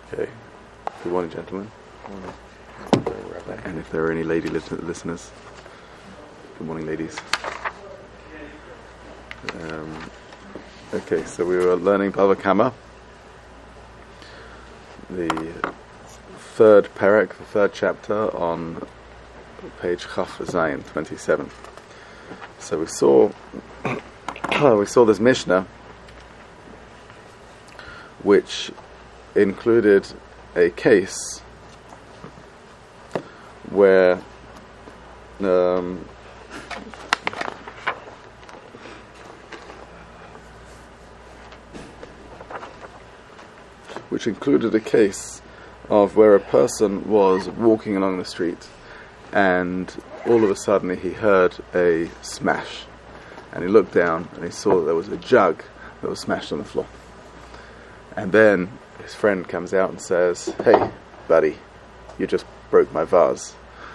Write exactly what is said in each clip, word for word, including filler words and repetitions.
Okay. Good morning, gentlemen. Good morning, Rabbi. And if there are any lady listen- listeners, good morning, ladies. Um, okay, so we were learning Bava Kama, the third parak, the third chapter, on page Chaf Zayin twenty-seven. So we saw we saw this Mishnah, which included a case where um, which included a case of where a person was walking along the street and all of a sudden he heard a smash, and he looked down and he saw that there was a jug that was smashed on the floor. And then his friend comes out and says, "Hey, buddy, you just broke my vase."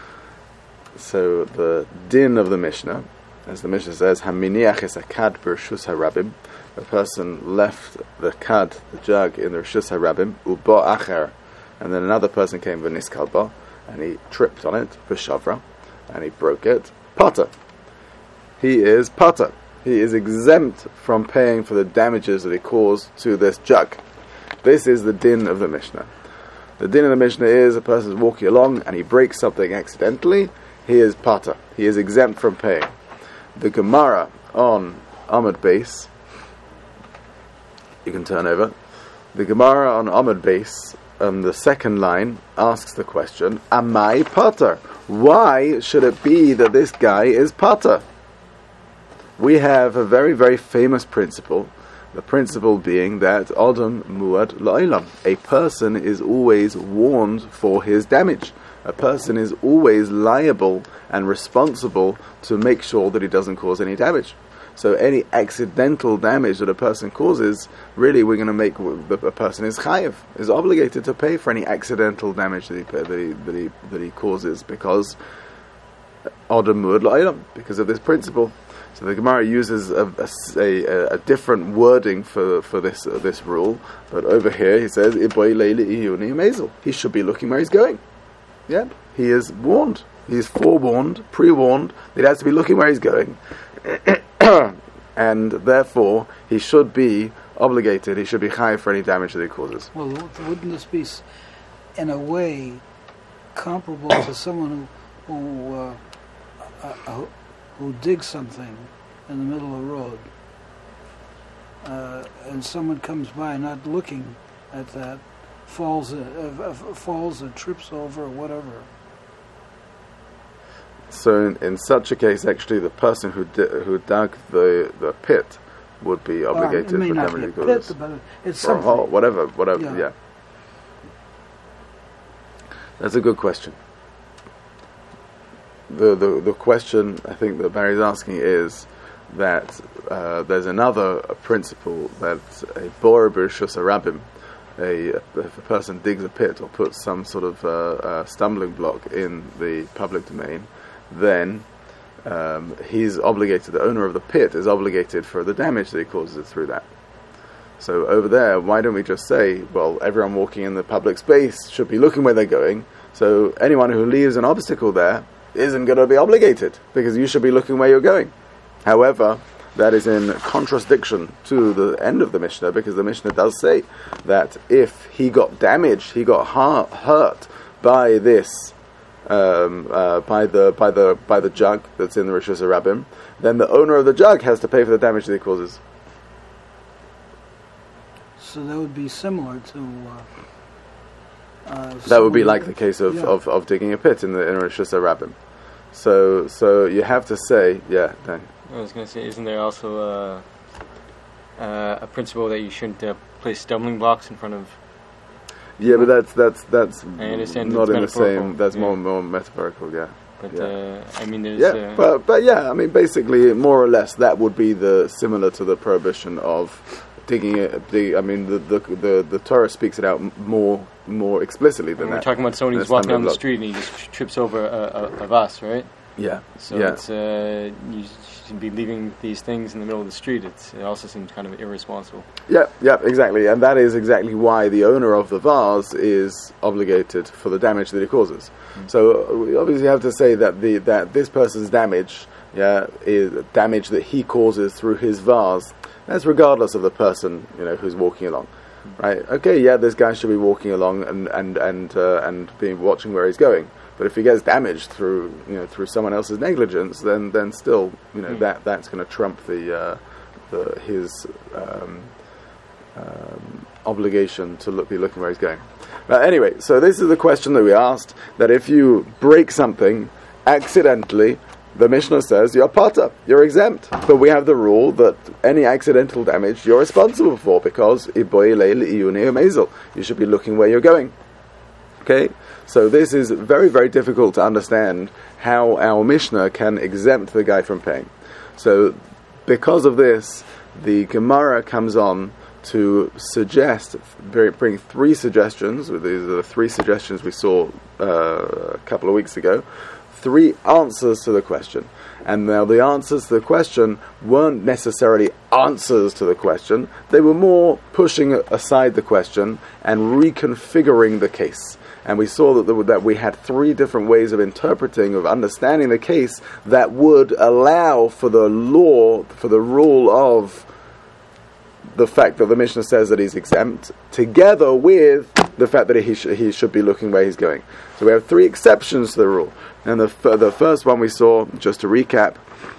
So the din of the Mishnah, as the Mishnah says, "Haminiach es akad b'reshus harabim," a person left the kad, the jug, in the reshus harabim, uba acher, and then another person came v'niskal ba, and he tripped on it, v'shavra, and he broke it, pata. He is pata. He is exempt from paying for the damages that he caused to this jug. This is the din of the Mishnah. The din of the Mishnah is a person is walking along and he breaks something accidentally. He is pata. He is exempt from paying. The Gemara on Amud Beis, you can turn over. The Gemara on Amud Beis, um, the second line, asks the question, Amai pata? Why should it be that this guy is pata? We have a very, very famous principle. The principle being that Adam Muad La'ilam, a person is always warned for his damage. A person is always liable and responsible to make sure that he doesn't cause any damage. So any accidental damage that a person causes, really we're going to make the a person is chayiv, is obligated to pay for any accidental damage that he that he that he, that he causes, because Adam Muad La'ilam, because of this principle. So the Gemara uses a, a, a different wording for for this uh, this rule, but over here he says he should be looking where he's going. Yeah, he is warned. He is forewarned, pre-warned. He has to be looking where he's going, and therefore he should be obligated. He should be chayav for any damage that he causes. Well, wouldn't this be, in a way, comparable to someone who who, uh, uh, who digs something in the middle of the road, uh, and someone comes by not looking at that, falls, uh, uh, falls and trips over or whatever? So in, in such a case, actually, the person who di- who dug the, the pit would be obligated well, it may for not damage be a causes. pit, but it's or something. a hole, whatever, whatever. Yeah. Yeah. That's a good question. The, the the question I think that Barry's asking is that uh, there's another principle that a bora b'reshus harabim, a if a person digs a pit or puts some sort of uh, uh, stumbling block in the public domain, then um, he's obligated. The owner of the pit is obligated for the damage that he causes through that. So over there, why don't we just say, well, everyone walking in the public space should be looking where they're going. So anyone who leaves an obstacle there isn't going to be obligated, because you should be looking where you're going. However, that is in contradiction to the end of the Mishnah, because the Mishnah does say that if he got damaged, he got ha- hurt by this, um, uh, by the by the by the jug that's in the Reshus Harabim, then the owner of the jug has to pay for the damage that he causes. So that would be similar to. Uh, uh, that would be like the case of, yeah. of, of digging a pit in the in Reshus Harabim. So so you have to say, yeah, Dan. I was going to say, isn't there also a, uh, a principle that you shouldn't uh, place stumbling blocks in front of? Yeah, but that's that's that's I understand not in the metaphorical, same. That's yeah. more more metaphorical. Yeah. But yeah. uh, I mean, there's. Yeah, uh, but but yeah, I mean, basically, more or less, that would be the similar to the prohibition of digging it. Dig, I mean, the, the the the Torah speaks it out more more explicitly than we're that. talking about someone who's walking down the street and he just trips over a, a, a vase, right? Yeah. So yeah. it's uh, you should be leaving these things in the middle of the street. It's, it also seems kind of irresponsible. Yeah, yeah, exactly. And that is exactly why the owner of the vase is obligated for the damage that he causes. Mm. So uh, we obviously have to say that the that this person's damage, yeah, is damage that he causes through his vase. That's regardless of the person, you know, who's walking along. Mm. Right? Okay, yeah, this guy should be walking along and and and uh, and being watching where he's going. But if he gets damaged through, you know, through someone else's negligence, then, then still, you know, mm. that that's going to trump the uh, the his um, um, obligation to look, be looking where he's going. But anyway, so this is the question that we asked: that if you break something accidentally, the Mishnah says you're pata, you're exempt. But we have the rule that any accidental damage you're responsible for because you should be looking where you're going. Okay. So this is very, very difficult to understand how our Mishnah can exempt the guy from paying. So because of this, the Gemara comes on to suggest, bring three suggestions. These are the three suggestions we saw uh, a couple of weeks ago. Three answers to the question. And now the answers to the question weren't necessarily answers to the question. They were more pushing aside the question and reconfiguring the case. And we saw that, the, that we had three different ways of interpreting, of understanding the case that would allow for the law, for the rule of the fact that the Mishnah says that he's exempt, together with the fact that he, sh- he should be looking where he's going. So we have three exceptions to the rule. And the, f- the first one we saw, just to recap,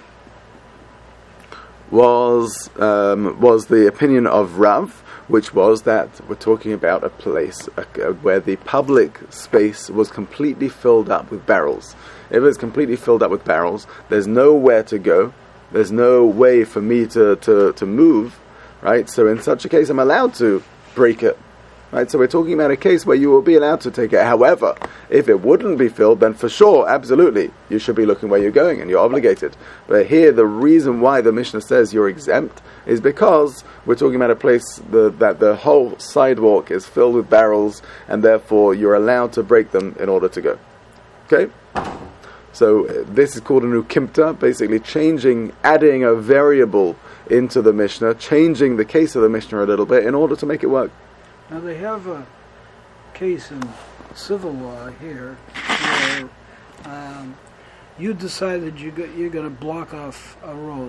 was um, was the opinion of Rav, which was that we're talking about a place uh, where the public space was completely filled up with barrels. If it's completely filled up with barrels, there's nowhere to go, there's no way for me to, to, to move, right? So in such a case, I'm allowed to break it, right? So we're talking about a case where you will be allowed to take it. However, if it wouldn't be filled, then for sure, absolutely, you should be looking where you're going and you're obligated. But here, the reason why the Mishnah says you're exempt is because we're talking about a place the, that the whole sidewalk is filled with barrels, and therefore you're allowed to break them in order to go. Okay? So uh, this is called a nukimta, basically changing, adding a variable into the Mishnah, changing the case of the Mishnah a little bit in order to make it work. Now they have a case in civil law here where um, you decided you got, you're going to block off a road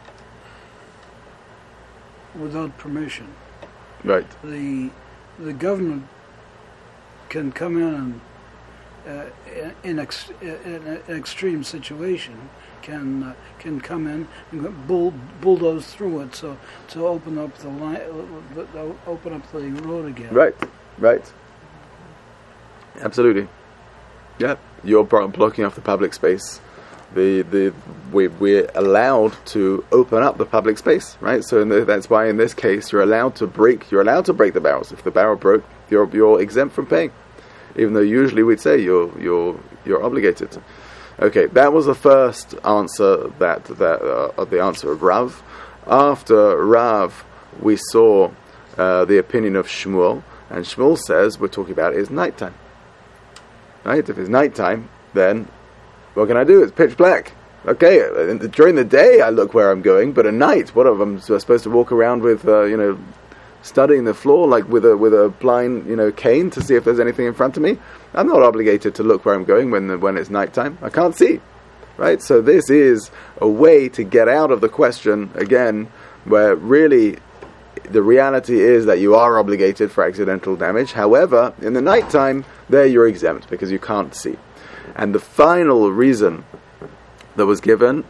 without permission. Right. The the government can come in and uh, in, ex, in an extreme situation can uh, can come in and bull, bulldoze through it so to open up the line, uh, open up the road again. Right. Right. Absolutely. Yeah. You're blocking off the public space. The the we we're allowed to open up the public space, right? So in the, that's why in this case you're allowed to break you're allowed to break the barrels. If the barrel broke, you're you're exempt from paying, even though usually we'd say you're you're you're obligated. Okay, that was the first answer that that uh, the answer of Rav. After Rav, we saw uh, the opinion of Shmuel, and Shmuel says we're talking about is nighttime. Right? If it's nighttime, then what can I do? It's pitch black. Okay, during the day I look where I'm going, but at night, what am I supposed to walk around with, uh, you know, studying the floor like with a with a blind, you know, cane to see if there's anything in front of me? I'm not obligated to look where I'm going when when it's nighttime. I can't see, right? So this is a way to get out of the question again, where really the reality is that you are obligated for accidental damage. However, in the nighttime, there you're exempt because you can't see. And the final reason that was given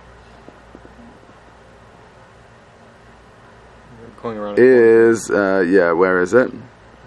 is, uh, yeah, where is it?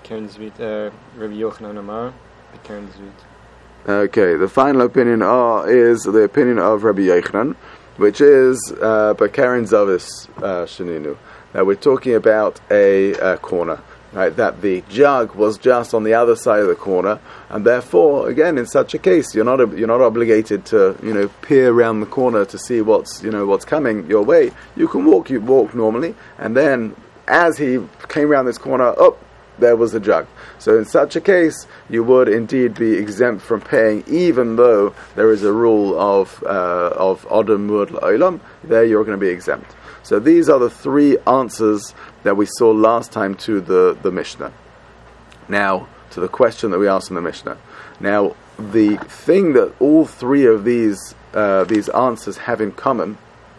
Okay, the final opinion uh, is the opinion of Rabbi Yochanan, which is Bakaren Zavis Sheninu. Now we're talking about a uh, corner. Right, that the jug was just on the other side of the corner, and therefore, again, in such a case, you're not you're not obligated to you know peer around the corner to see what's you know what's coming your way. You can walk, you walk normally, and then as he came around this corner, oh, there was a jug. So in such a case, you would indeed be exempt from paying, even though there is a rule of uh, of Adam Mud L'Olam. There you're going to be exempt. So these are the three answers that we saw last time to the, the Mishnah. Now, to the question that we asked in the Mishnah. Now, the thing that all three of these uh, these answers have in common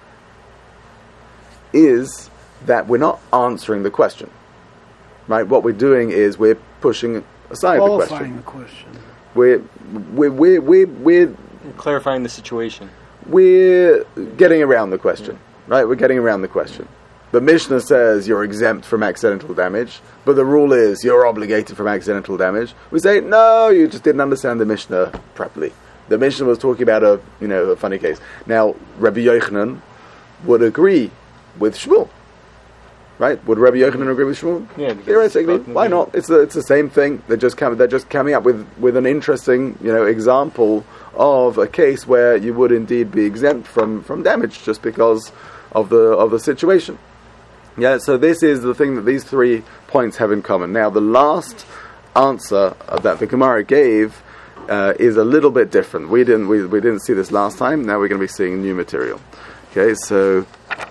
is that we're not answering the question. Right? What we're doing is we're pushing aside the question. the question. We're we're we're we're, we're clarifying the situation. We're getting around the question. Right? We're getting around the question. The Mishnah says you're exempt from accidental damage, but the rule is you're obligated from accidental damage. We say, no, you just didn't understand the Mishnah properly. The Mishnah was talking about a, you know, a funny case. Now, Rabbi Yochanan would agree with Shmuel. Right? Would Rabbi Yochanan agree with Shmuel? Yeah, theoretically, why not? It's the, it's the same thing. They're just coming. They're just coming up with, with an interesting, you know, example of a case where you would indeed be exempt from, from damage just because of the of the situation. Yeah. So this is the thing that these three points have in common. Now, the last answer that the Gemara gave uh, is a little bit different. We didn't we we didn't see this last time. Now we're going to be seeing new material. Okay. So.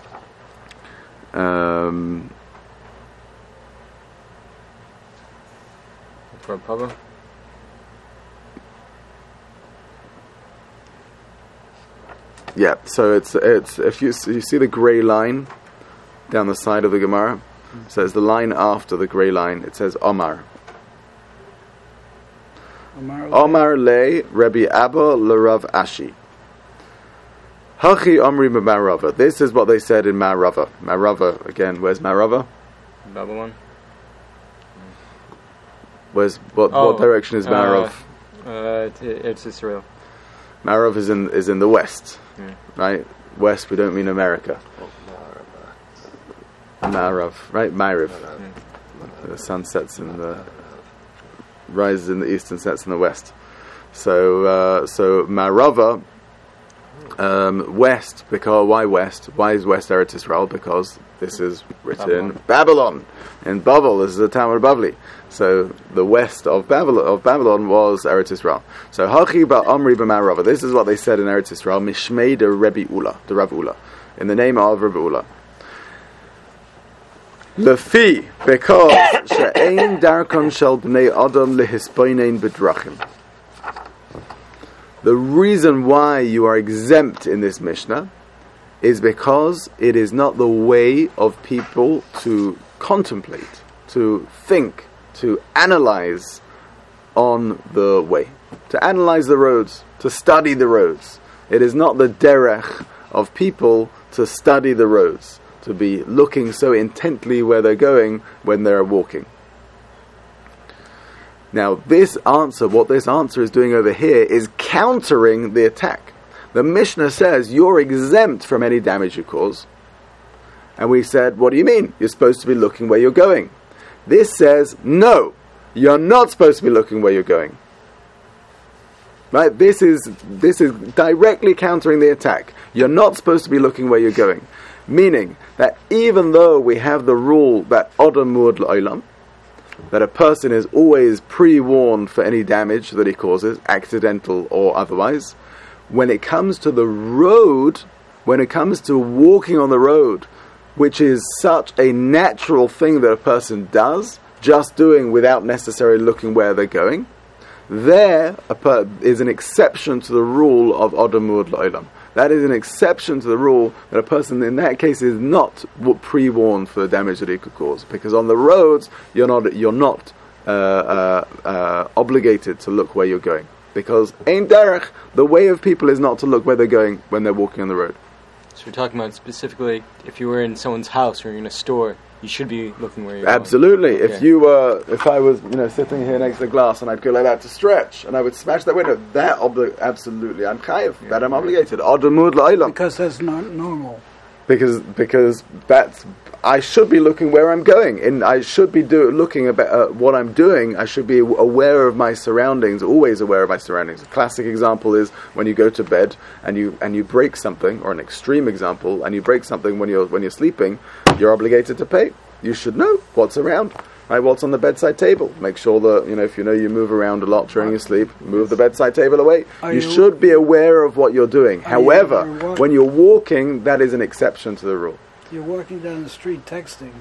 Um, For a problem? Yeah, so it's it's if you you see the grey line down the side of the Gemara, mm-hmm. So it's the line after the grey line. It says Omar. Omar, Omar le Rabbi Abba l'Rav Ashi. Hachi Omri Marava. This is what they said in Marava. Marava again. Where's Marava? Babylon. Where's what? Oh, what direction is Marav? Uh, uh, it, it's Israel. Marav is in is in the west, Yeah. right? West. We don't mean America. Marav, right? Ma'ariv. Yeah. The sun sets in the rises in the east and sets in the west. So uh, so Marava. Um, west, because why west? Why is West Eretz Israel? Because this is written in Babylon. In Babel, this is the town of Bavli. So the west of Babylon, of Babylon was Eretz Israel. So Hachi ba Amri b'Marava. This is what they said in Eretz Israel. Mishmei de Rebbe Ula, the Rav Ula, in the name of Rebbe Ula. Lefi, because she'ein darkon shel bnei adam lehispoinein bedrachim. The reason why you are exempt in this Mishnah is because it is not the way of people to contemplate, to think, to analyze on the way, to analyze the roads, to study the roads. It is not the derech of people to study the roads, to be looking so intently where they're going when they're walking. Now, this answer, what this answer is doing over here, is countering the attack. The Mishnah says, you're exempt from any damage you cause. And we said, what do you mean? You're supposed to be looking where you're going. This says, no, you're not supposed to be looking where you're going. Right? This is this is directly countering the attack. You're not supposed to be looking where you're going. Meaning that even though we have the rule that Adam Muad L'Olam, that a person is always pre-warned for any damage that he causes, accidental or otherwise, when it comes to the road, when it comes to walking on the road, which is such a natural thing that a person does, just doing without necessarily looking where they're going, there a per- is an exception to the rule of Adam Muad L'Olam. That is an exception to the rule that a person in that case is not pre-warned for the damage that he could cause, because on the roads you're not you're not uh, uh, uh, obligated to look where you're going, because ein derech, the way of people is not to look where they're going when they're walking on the road. So we're talking about specifically if you were in someone's house or you're in a store, you should be looking where you're Absolutely. going. If okay. you were, if I was, you know, sitting here next to the glass and I'd go like that to stretch, and I would smash that window, that obli- absolutely, I'm chayiv. Yeah, that I'm obligated. Adamud L'Olam. Because that's not normal. Because because that's I should be looking where I'm going, and I should be do, looking at uh, what I'm doing. I should be aware of my surroundings, always aware of my surroundings. A classic example is when you go to bed and you and you break something, or an extreme example, and you break something when you're when you're sleeping. You're obligated to pay. You should know what's around. Right, what's on the bedside table? Make sure that, you know, if you know you move around a lot during your sleep, move the bedside table away. Are You you- should be aware of what you're doing. Are However, you- you're walk- when you're walking, that is an exception to the rule. You're walking down the street texting.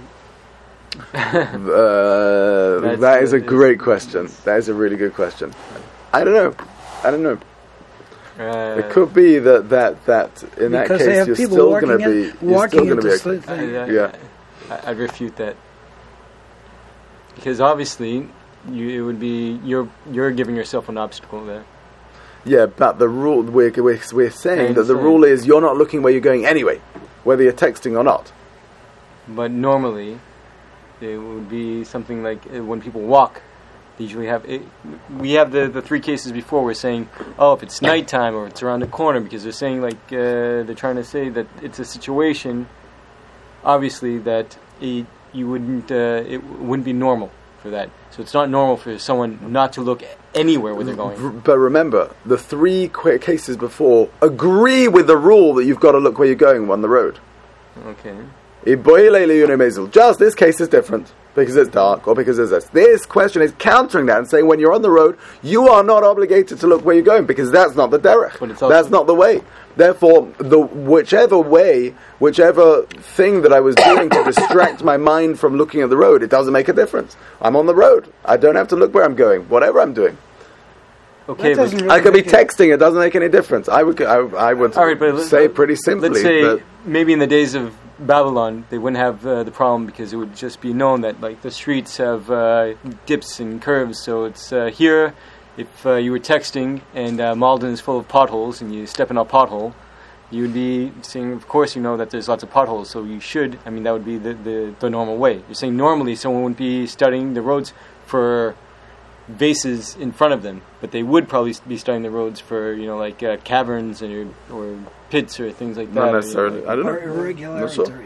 Uh, That's that is a the- great question. That is a really good question. I don't know. I don't know. Uh, It could be that that, that in that Because they case have you're people still walking going to in, be you're walking still going to into be sleep I, thing. I, Yeah. I, I'd refute that. Because obviously, you, it would be you're you're giving yourself an obstacle there. Yeah, but the rule we're we're, we're saying I that the understand. rule is you're not looking where you're going anyway, whether you're texting or not. But normally, it would be something like uh, when people walk, they usually have. It, we have the, the three cases before. We're saying, oh, if it's nighttime or it's around the corner, because they're saying like uh, they're trying to say that it's a situation, obviously that it, you wouldn't uh, it wouldn't be normal for that. So it's not normal for someone not to look anywhere where they're R- going. But remember, the three qu- cases before agree with the rule that you've got to look where you're going on the road. Okay. Just this case is different because it's dark or because it's this. This question is countering that and saying when you're on the road, you are not obligated to look where you're going because that's not the derech. But it's also- That's not the way. Therefore, the whichever way, whichever thing that I was doing to distract my mind from looking at the road, it doesn't make a difference. I'm on the road. I don't have to look where I'm going, whatever I'm doing. Okay, That but doesn't really I could be make it- texting. It doesn't make any difference. I would. I, I would All right, but let- say pretty simply let's say that maybe in the days of Babylon, they wouldn't have uh, the problem because it would just be known that like the streets have uh, dips and curves. So it's uh, here. If uh, you were texting and uh, Malden is full of potholes and you step in a pothole, you would be saying, of course, you know that there's lots of potholes. So you should. I mean, that would be the the, the normal way. You're saying normally someone wouldn't be studying the roads for vases in front of them, but they would probably be studying the roads for, you know, like uh, caverns or, or pits or things like that. not or, necessarily. you know, I don't know. Or Not irregularities. sure.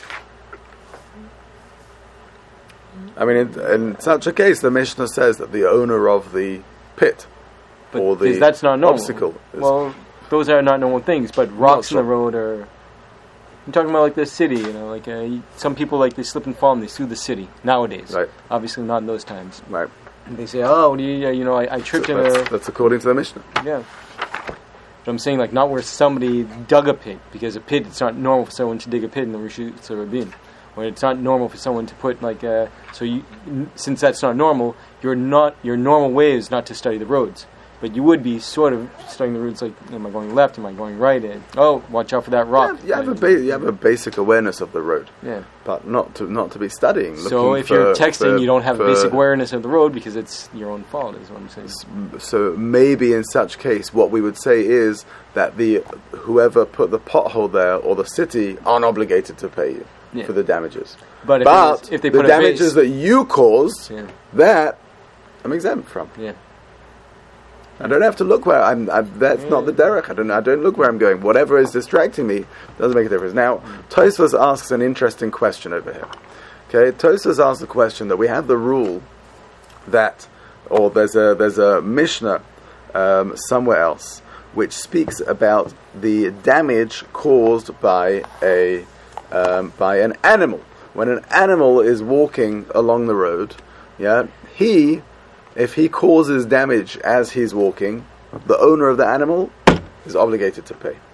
I mean, in, in such a case, the Mishnah says that the owner of the pit but or the because that's not normal. obstacle is Well, those are not normal things, but rocks in sure. the road are. I'm talking about like the city, you know, like uh, you- some people like they slip and fall and they sue the city nowadays. right. Obviously, not in those times. Right. And they say, "Oh, what do you, uh, you know, I, I tripped So in that's, a that's according to the Mishnah. yeah." But I'm saying like not where somebody dug a pit, because a pit, it's not normal for someone to dig a pit in the Rishut Sarabin. Or it's not normal for someone to put like uh, so you n- since that's not normal, you're not your normal way is not to study the roads. But you would be sort of studying the roads like, am I going left? Am I going right? And, oh, watch out for that rock. You have, you, have a ba- you have a basic awareness of the road, Yeah. but not to not to be studying. So looking if you're for- texting, for- you don't have for- a basic awareness of the road because it's your own fault, is what I'm saying. So maybe in such case, what we would say is that the whoever put the pothole there or the city aren't obligated to pay you Yeah. for the damages. But if, it But was, if they the put a damages vase, that you caused, yeah, that I'm exempt from. yeah. I don't have to look where I'm. I, that's not the derech. I don't. I don't look where I'm going. Whatever is distracting me doesn't make a difference. Now, Tosfos asks an interesting question over here. Okay, Tosfos asks the question that we have the rule that, or there's a there's a Mishnah um, somewhere else which speaks about the damage caused by a um, by an animal. When an animal is walking along the road, yeah, he. If he causes damage as he's walking, the owner of the animal is obligated to pay.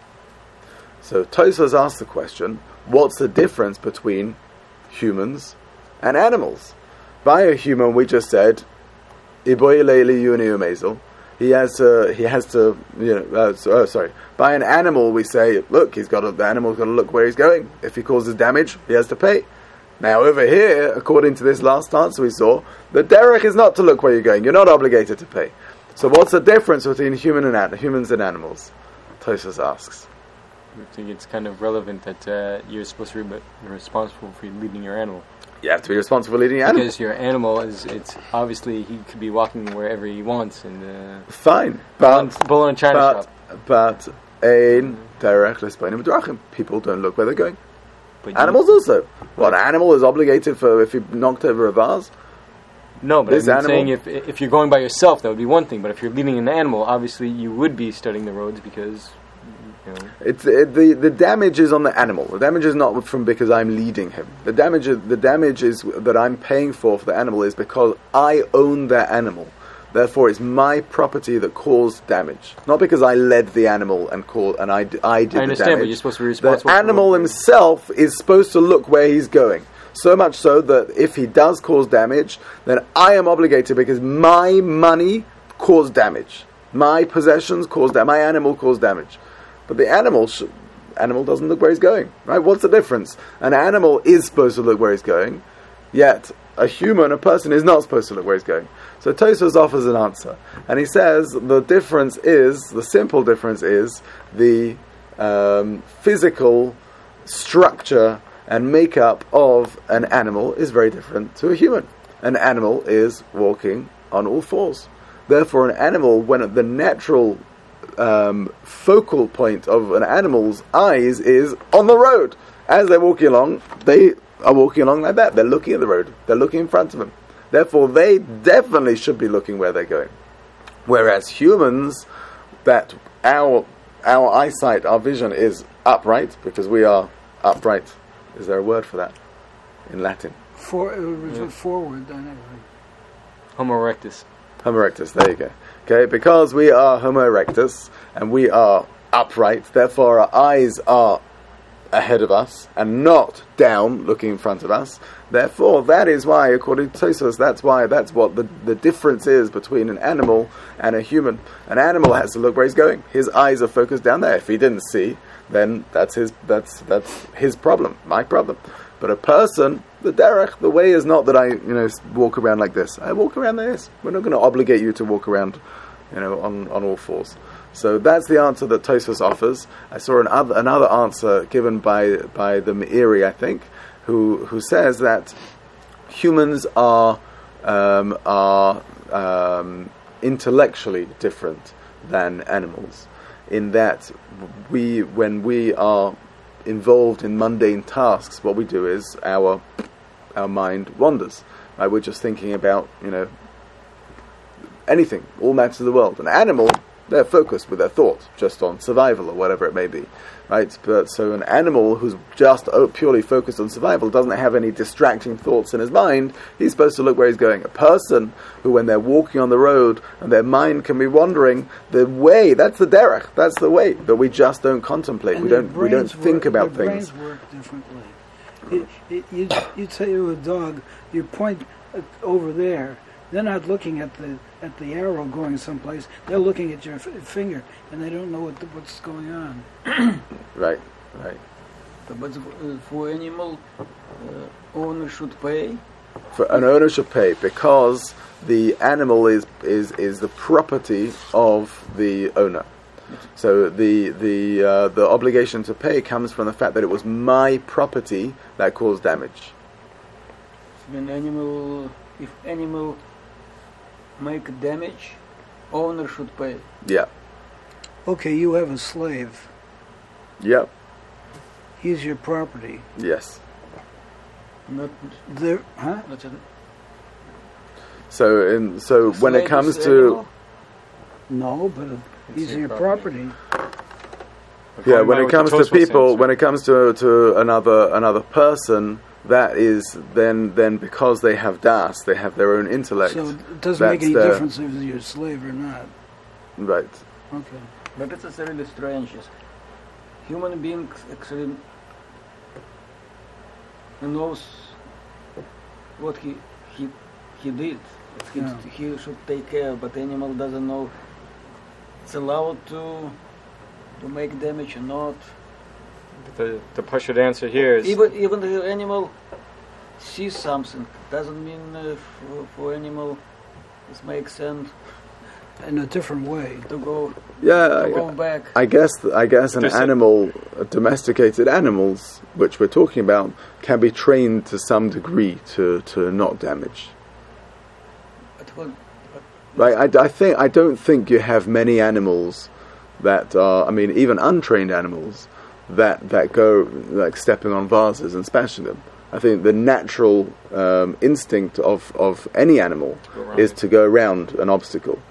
So Tosfos asks the question, what's the difference between humans and animals? By a human, we just said, Iboy leili yuni umezel. He has to, he has to, you know, uh, so, oh, sorry. By an animal, we say, look, he's got to, the animal's got to look where he's going. If he causes damage, he has to pay. Now over here, according to this last answer we saw, the derech is not to look where you're going. You're not obligated to pay. So what's the difference between human and an- humans and animals? Tosfos asks. I think it's kind of relevant that uh, you're supposed to be responsible for leading your animal. You have to be responsible for leading an animal. Because your animal is, it's obviously he could be walking wherever he wants and uh, Fine, bull, but bull in a china but shop. but ein derech l'sponim b'drachim. People don't look where they're going. But you- Animals also. What animal is obligated for if he knocked over a vase? No, but This I'm animal- saying if if you're going by yourself, that would be one thing. But if you're leading an animal, obviously you would be studying the roads because You know? It's it, the the damage is on the animal. The damage is not from because I'm leading him. The damage is, the damage is that I'm paying for for the animal is because I own that animal. Therefore, it's my property that caused damage, not because I led the animal and called and I, d- I did I understand, the damage. but you're supposed to be responsible. The for animal what- himself is supposed to look where he's going. So much so that if he does cause damage, then I am obligated because my money caused damage. My possessions caused damage. My animal caused damage. But the animal sh- animal doesn't look where he's going. Right? What's the difference? An animal is supposed to look where he's going, yet a human, a person, is not supposed to look where he's going. So Tosfos offers an answer. And he says the difference is, the simple difference is, the um, physical structure and makeup of an animal is very different to a human. An animal is walking on all fours. Therefore, an animal, when the natural um, focal point of an animal's eyes is on the road. As they're walking along, they are walking along like that. They're looking at the road. They're looking in front of them. Therefore, they definitely should be looking where they're going. Whereas humans, that our our eyesight, our vision is upright because we are upright. Is there a word for that in Latin? For, uh, Yeah. Forward, I never. Homo erectus. Homo erectus, there you go. Okay, because we are Homo erectus and we are upright, therefore our eyes are ahead of us and not down, looking in front of us. Therefore, that is why, according to Tosfos, that's why, that's what the, the difference is between an animal and a human. An animal has to look where he's going. His eyes are focused down there. If he didn't see, then that's his that's that's his problem, my problem. But a person, the derech, the way is not that I, you know, walk around like this. I walk around like this. We're not going to obligate you to walk around, you know, on, on all fours. So that's the answer that Tosfos offers. I saw another another answer given by by the Meiri, I think, who who says that humans are um, are um, intellectually different than animals, in that we, when we are involved in mundane tasks, what we do is our our mind wanders. Right? We're just thinking about, you know, anything, all matters of the world. An animal, they're focused with their thoughts just on survival or whatever it may be, right? But so an animal who's just purely focused on survival doesn't have any distracting thoughts in his mind. He's supposed to look where he's going. A person who, when they're walking on the road and their mind can be wandering, the way, that's the derech, that's the way. But we just don't contemplate. And we their don't. We don't brains think work, about their things. Brains work differently. It, it, you you tell you a dog, you point at, over there. They're not looking at the at the arrow going someplace. They're looking at your f- finger, and they don't know what the, what's going on. Right, right. But uh, for animal, uh, owner should pay. For an owner should pay because the animal is is is the property of the owner. So the the uh, the obligation to pay comes from the fact that it was my property that caused damage. When animal, if animal make damage, owner should pay. Yeah. Okay, you have a slave. Yep. He's your property. Yes. Not, There, huh? not an, So in so when it slave comes is to animal. No, but uh, he's your your property. property. yeah, According when to it what comes the to Tosfos says, people, right? when it comes to to another another person, that is then then because they have das, they have their own intellect. So it doesn't make That's any the- difference if you're a slave or not. Right. Okay. But it's really strange. Yes. Human beings actually knows what he he he did. He, Yeah. he should take care, but animal doesn't know. It's allowed to to make damage or not. The the Pashut answer here is Even even the animal sees something doesn't mean uh, for, for animal this makes sense In a different way. to go Yeah. to I, go back. I guess I guess an There's a- animal, uh, domesticated animals, which we're talking about, can be trained to some degree to, to not damage. But when, Right? I, I think I don't think you have many animals that are. I mean, even untrained animals that that go like stepping on vases and smashing them. I think the natural um, instinct of, of any animal go around is it. to go around an obstacle. okay,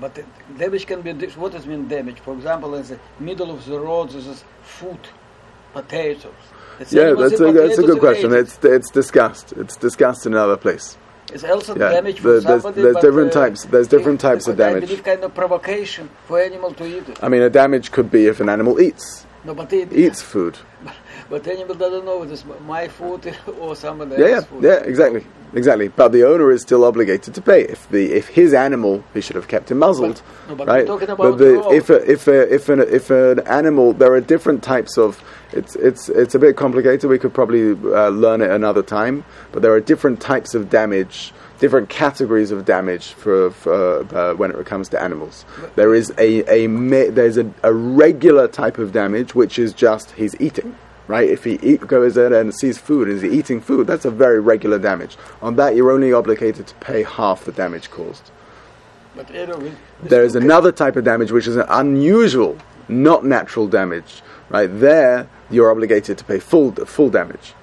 but it, damage can be. Dis- what does mean damage? For example, in the middle of the road, there is food, potatoes. It's Yeah, animals that's eat a, that's a potatoes good and question. ate it. It's it's discussed. It's discussed in another place. It's also Yeah, damage for there- there's- somebody. there's but, different uh, types- there's different it- types of because I damage. believe kind of provocation for animal to eat it. I mean, a damage could be if an animal eats No, but it, eats food. but animal doesn't know it is my food or somebody Yeah, yeah, else's food. yeah, exactly, exactly. But the owner is still obligated to pay. If the if his animal, he should have kept him muzzled, But- no, but right? we're talking but about the, raw. if a, if a, if an if an animal, there are different types of. It's it's it's a bit complicated. We could probably uh, learn it another time. But there are different types of damage, different categories of damage for, for uh, when it comes to animals. There is a a me, there's a, a regular type of damage which is just he's eating. Right, if he eat, goes in and sees food, and is he eating food? That's a very regular damage. On that, you're only obligated to pay half the damage caused. But you know, we- There is okay. another type of damage which is an unusual, not natural damage. Right there, you're obligated to pay full full damage.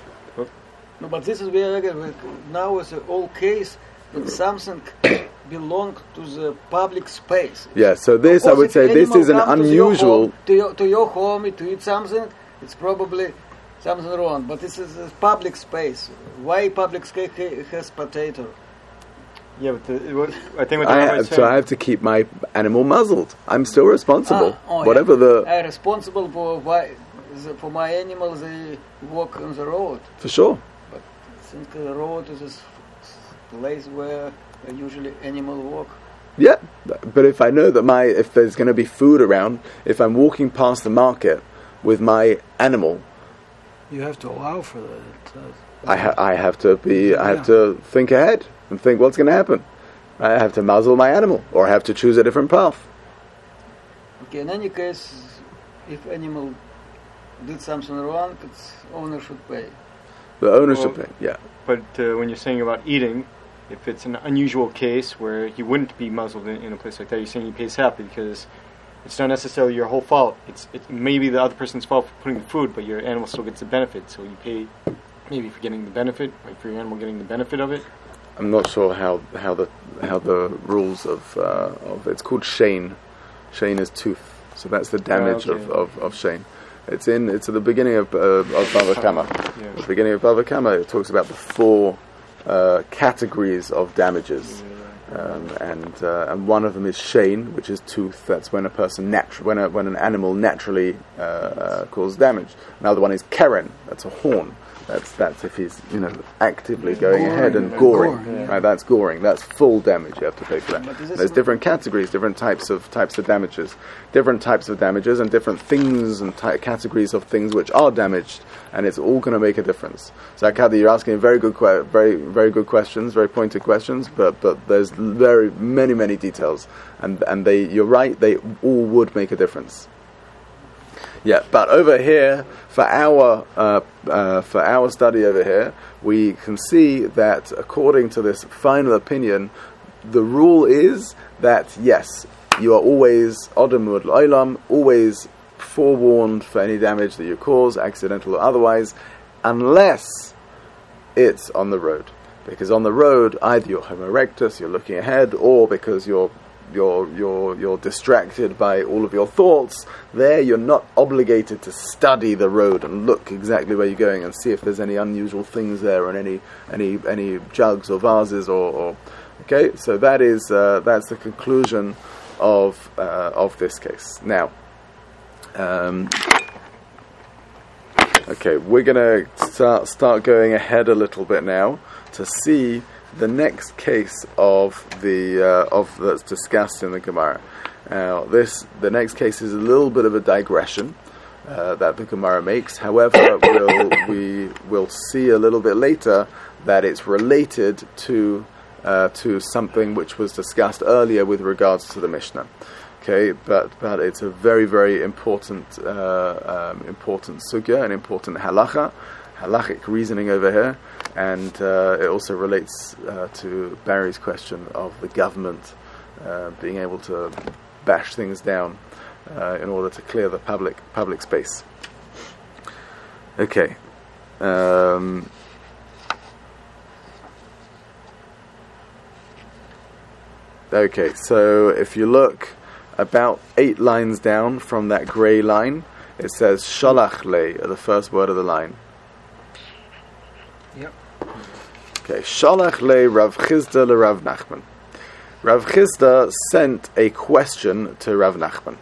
No, but this is where again, we- now is an old case that something belongs to the public space. Yeah. So Of this, I course, would if say, this animal is an come to your unusual. home- to your, to your home to eat something. It's probably something wrong. But this is a public space. Why public space ha- has potato? Yeah, but the, what, I think what the I rabbi have, is so saying. I have to keep my animal muzzled. I'm still responsible, Ah, oh, whatever yeah. the I'm responsible for why the, for my animals. They walk on the road. for sure. But I think the road is a s- place where usually animal walk. Yeah, but if I know that my if there's going to be food around, if I'm walking past the market with my animal, You have to allow for that. Uh, I ha- I have to be I have Yeah. to think ahead and think what's going to happen. I have to muzzle my animal, or I have to choose a different path. Okay, in any case, if animal did something wrong, its owner should pay. The owner should Well- pay. Yeah, But uh, when you're saying about eating, if it's an unusual case where he wouldn't be muzzled in, in a place like that, you're saying he pays half because it's not necessarily your whole fault. It's it maybe the other person's fault for putting the food, but your animal still gets the benefit. So you pay maybe for getting the benefit, like for your animal getting the benefit of it. I'm not sure how how the how the rules of uh, of it's called Shane. Shane is tooth, so that's the damage okay. of, of, of Shane. It's in it's at the beginning of uh, of Bava Kama. Yeah. The beginning of Bava Kama, it talks about the four uh, categories of damages, um, and uh, and one of them is Shane, which is tooth. That's when a person natu- when a, when an animal naturally uh, uh, causes damage. Another one is Keren. That's a horn. That's that's if he's you know actively going Goring, ahead and yeah. goring. Goring, yeah. Right, that's goring. That's full damage. You have to pay for that. But is this There's what- different categories, different types of types of damages, different types of damages, and different things and ty- categories of things which are damaged, and it's all going to make a difference. So, Akadi, you're asking very good, que- very very good questions, very pointed questions, but but there's very many many details, and and they you're right, they all would make a difference. Yeah, but over here, for our uh, uh, for our study over here, we can see that according to this final opinion, the rule is that yes, you are always Odamud Olam, always forewarned for any damage that you cause, accidental or otherwise, unless it's on the road. Because on the road, either you're homo erectus, you're looking ahead, or because you're you're you're you're distracted by all of your thoughts. There, you're not obligated to study the road and look exactly where you're going and see if there's any unusual things there and any any any jugs or vases or, or okay. So that is uh, that's the conclusion of uh, of this case. Now, um, okay, we're gonna start start going ahead a little bit now to see the next case of the uh, of that's discussed in the Gemara. Now, this the next case is a little bit of a digression uh, that the Gemara makes. However, we'll, we will see a little bit later that it's related to uh, to something which was discussed earlier with regards to the Mishnah. Okay, but but it's a very very important uh, um, important sugya, an important halacha, halachic reasoning over here. And uh, it also relates uh, to Barry's question of the government uh, being able to bash things down uh, in order to clear the public public space. Okay. Um, Okay, so if you look about eight lines down from that grey line, it says Shalach le, the first word of the line. Yep. Okay, Shalach le Rav Chisda le Rav Nachman. Rav Chisda sent a question to Rav Nachman.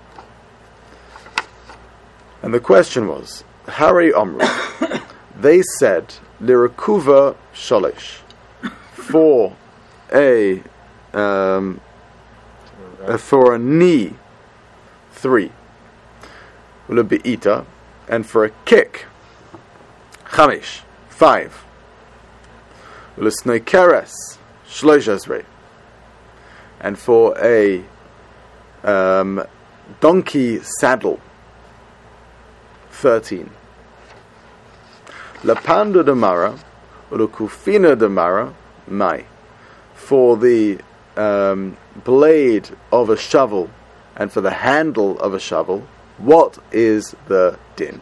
And the question was, Hari Omru, they said, Lirakuva Shalish, for a, um, uh, for a knee, three, Ulabi'ita, and for a kick, Chamish, five, Ulasnei Keres, Shloshazre, and for a um, donkey saddle, thirteen. Lapanda de Mara, Ulukufina de Mara, Mai. For the um, blade of a shovel and for the handle of a shovel, what is the din?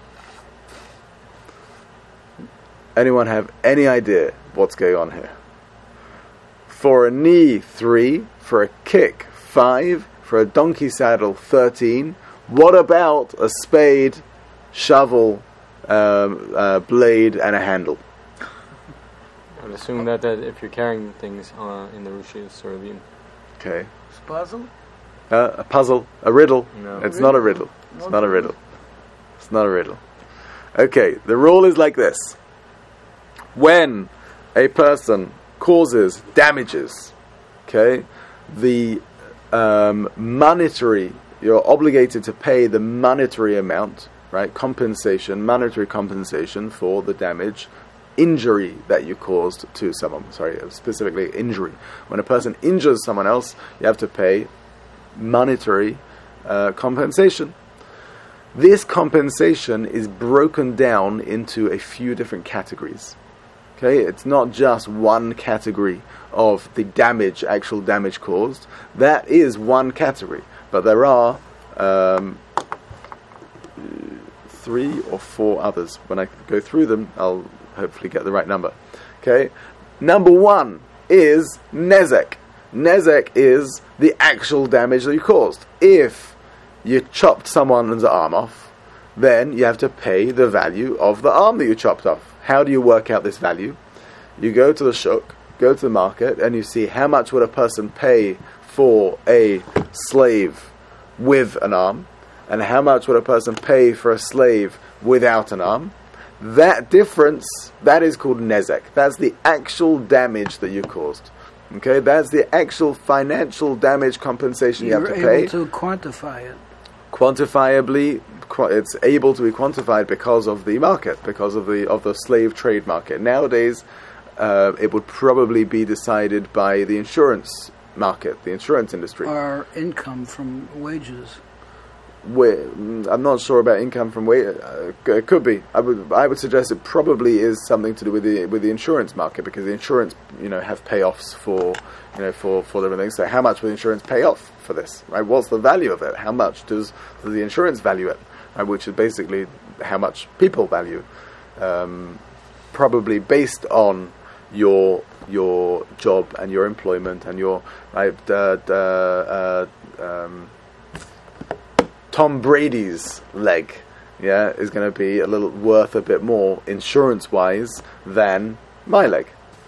Anyone have any idea what's going on here? For a knee, three. For a kick, five. For a donkey saddle, thirteen. What about a spade, shovel, um, uh, blade, and a handle? I would assume that, that if you're carrying things uh, in the Rushis or the... Okay. It's puzzle? Uh, a puzzle, a riddle. No. It's not a riddle. It's not a riddle. It's not a riddle. Okay, the rule is like this. When a person causes damages, okay, the um, monetary, you're obligated to pay the monetary amount, right, compensation, monetary compensation for the damage, injury that you caused to someone, sorry, specifically injury. When a person injures someone else, you have to pay monetary uh, compensation. This compensation is broken down into a few different categories. Okay, it's not just one category of the damage, actual damage caused. That is one category, but there are um, three or four others. When I go through them, I'll hopefully get the right number. Okay, number one is nezek. Nezek is the actual damage that you caused. If you chopped someone's arm off, then you have to pay the value of the arm that you chopped off. How do you work out this value? You go to the shuk, go to the market, and you see how much would a person pay for a slave with an arm, and how much would a person pay for a slave without an arm. That difference, that is called nezek. That's the actual damage that you caused. Okay, that's the actual financial damage compensation you You're have to pay. able to quantify it. Quantifiably, it's able to be quantified because of the market, because of the of the slave trade market. Nowadays, uh, it would probably be decided by the insurance market, the insurance industry. Or income from wages. Where, I'm not sure about income from wage. Uh, it could be. I would. I would suggest it probably is something to do with the with the insurance market, because the insurance, you know, have payoffs for, you know, for for different things. So how much will insurance pay off for this? Right? What's the value of it? How much does, does the insurance value it? Right? Which is basically how much people value. Um, probably based on your your job and your employment and your right. Uh, uh, uh, um, Tom Brady's leg, yeah, is going to be a little worth a bit more insurance-wise than my leg,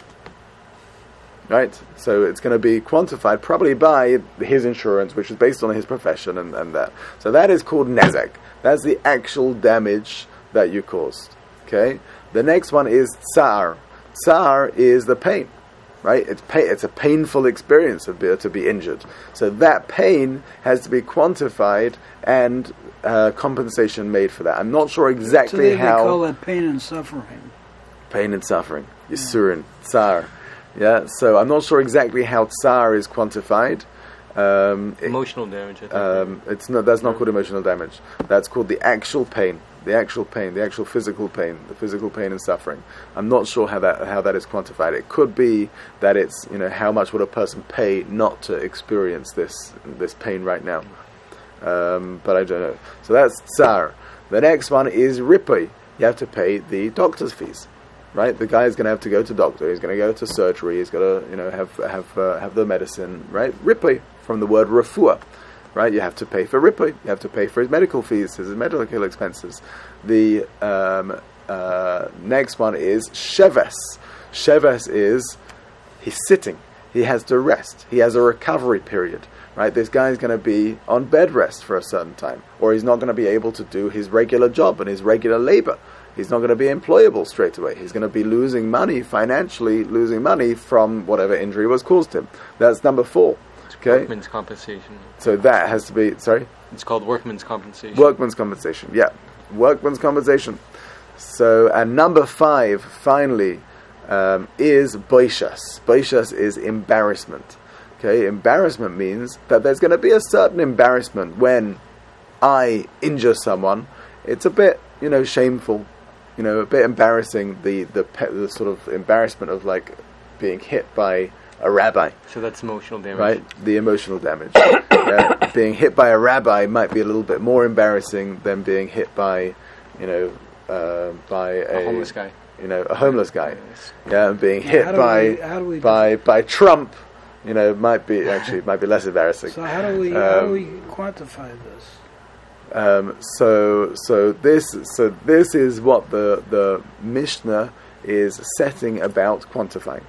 right? So it's going to be quantified probably by his insurance, which is based on his profession and, and that. So that is called nezek. That's the actual damage that you caused. Okay. The next one is tsar. Tsar is the pain. Right, it's pay, it's a painful experience to be, to be injured. So that pain has to be quantified and uh, compensation made for that. I'm not sure exactly Today how. They call it pain and suffering. Pain and suffering, Yisurin, tsar. Yeah, so I'm not sure exactly how tsar is quantified. Um, it, Emotional damage, I think. Um, it's not. That's not called emotional damage. That's called the actual pain. The actual pain, the actual physical pain, the physical pain and suffering. I'm not sure how that how that is quantified. It could be that it's, you know, how much would a person pay not to experience this this pain right now, um, but I don't know. So that's tsar. The next one is ripui. You have to pay the doctor's fees. right? The guy is going to have to go to doctor. He's going to go to surgery. He's got to, you know, have have uh, have the medicine, right? Ripui, from the word refuah, right? You have to pay for ripui. You have to pay for his medical fees, his medical expenses. The um, uh, next one is sheves. Sheves is he's sitting. He has to rest. He has a recovery period, right? This guy's going to be on bed rest for a certain time, or he's not going to be able to do his regular job and his regular labor. He's not going to be employable straight away. He's going to be losing money, financially losing money from whatever injury was caused him. That's number four. Okay. Workman's compensation. So that has to be, sorry? It's called workman's compensation. Workman's compensation, yeah. Workman's compensation. So, and number five, finally, um, is boishas. Boishas is embarrassment. Okay, embarrassment means that there's going to be a certain embarrassment when I injure someone. It's a bit, you know, shameful, you know, a bit embarrassing, the, the, pe- the sort of embarrassment of like being hit by a rabbi. So that's emotional damage. Right, the emotional damage. uh, being hit by a rabbi might be a little bit more embarrassing than being hit by, you know, uh, by a, A homeless guy. You know, a homeless guy. Yes. Yeah, and being Now, hit how do by we- how do we by by Trump, you know, might be actually might be less embarrassing. So how do we how do Um, we quantify this? Um, so so this so this is what the the Mishnah is setting about quantifying.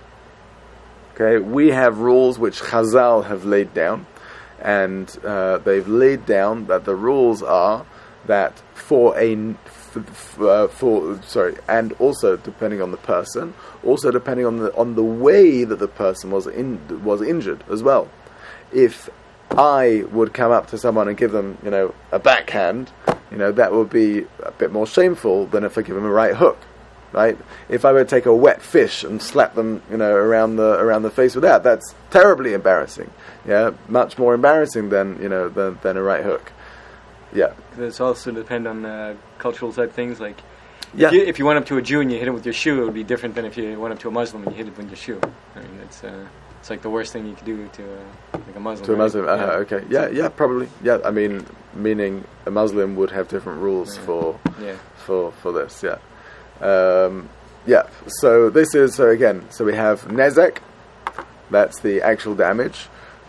Okay, we have rules which Chazal have laid down, and uh, they've laid down that the rules are that for a f- uh, for sorry, and also depending on the person, also depending on the on the way that the person was in was injured as well. If I would come up to someone and give them, you know, a backhand, you know, that would be a bit more shameful than if I give them a right hook, right? If I were to take a wet fish and slap them, you know, around the around the face with that, that's terribly embarrassing. Yeah, much more embarrassing than, you know, than, than a right hook. Yeah. It's also depend on uh, cultural type things. Like, Yeah. if, you, if you went up to a Jew and you hit him with your shoe, it would be different than if you went up to a Muslim and you hit him with your shoe. I mean, it's uh, it's like the worst thing you could do to uh, like a Muslim. To a right? Muslim, uh, Yeah. okay, yeah, yeah, probably, yeah. I mean, meaning a Muslim would have different rules Yeah. for Yeah. for for this, yeah, um, yeah. So this is so again. So we have nezek, that's the actual damage.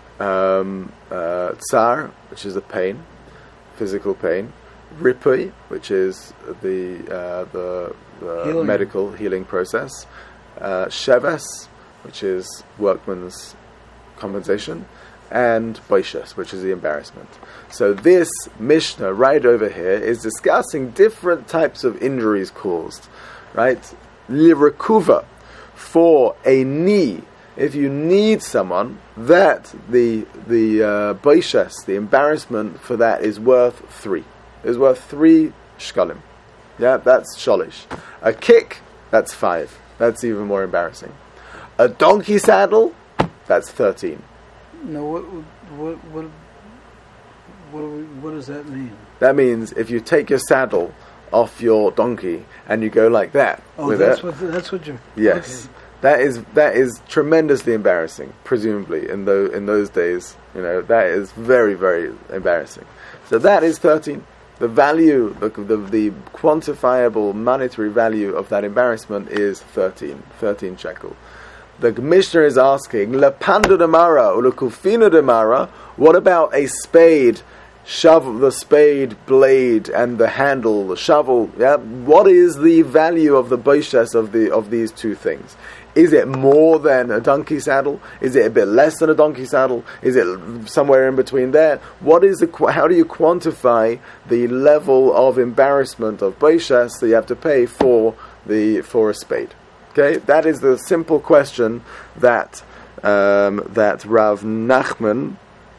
Um, uh, tsar, which is the pain, physical pain. Ripui, which is the uh, the, the Healing. medical healing process. Uh, sheves, which is workman's compensation, and boishas, which is the embarrassment. So this Mishnah right over here is discussing different types of injuries caused, right? Lirekuva, for a knee. If you need someone, that the the uh, boishas, the embarrassment for that is worth three. Is worth three shkalim. Yeah, that's sholish. A kick, that's five. That's even more embarrassing. A donkey saddle, that's thirteen. No, what what what what, do we, what does that mean? That means if you take your saddle off your donkey and you go like that Oh, with that's it, what that's what you. yes, Okay. that is that is tremendously embarrassing. Presumably in those in those days, you know, that is very very embarrassing. So that is thirteen. The value, the, the the quantifiable monetary value of that embarrassment is thirteen, thirteen shekel. The Mishnah is asking, Lepanda demara or lekufina demara, what about a spade, shovel, the spade blade and the handle, the shovel? Yeah, what is the value of the boishas of the of these two things? Is it more than a donkey saddle? Is it a bit less than a donkey saddle? Is it somewhere in between there? What is the? How do you quantify the level of embarrassment of boishas that you have to pay for the for a spade? Okay, that is the simple question that um, that Rav Nachman,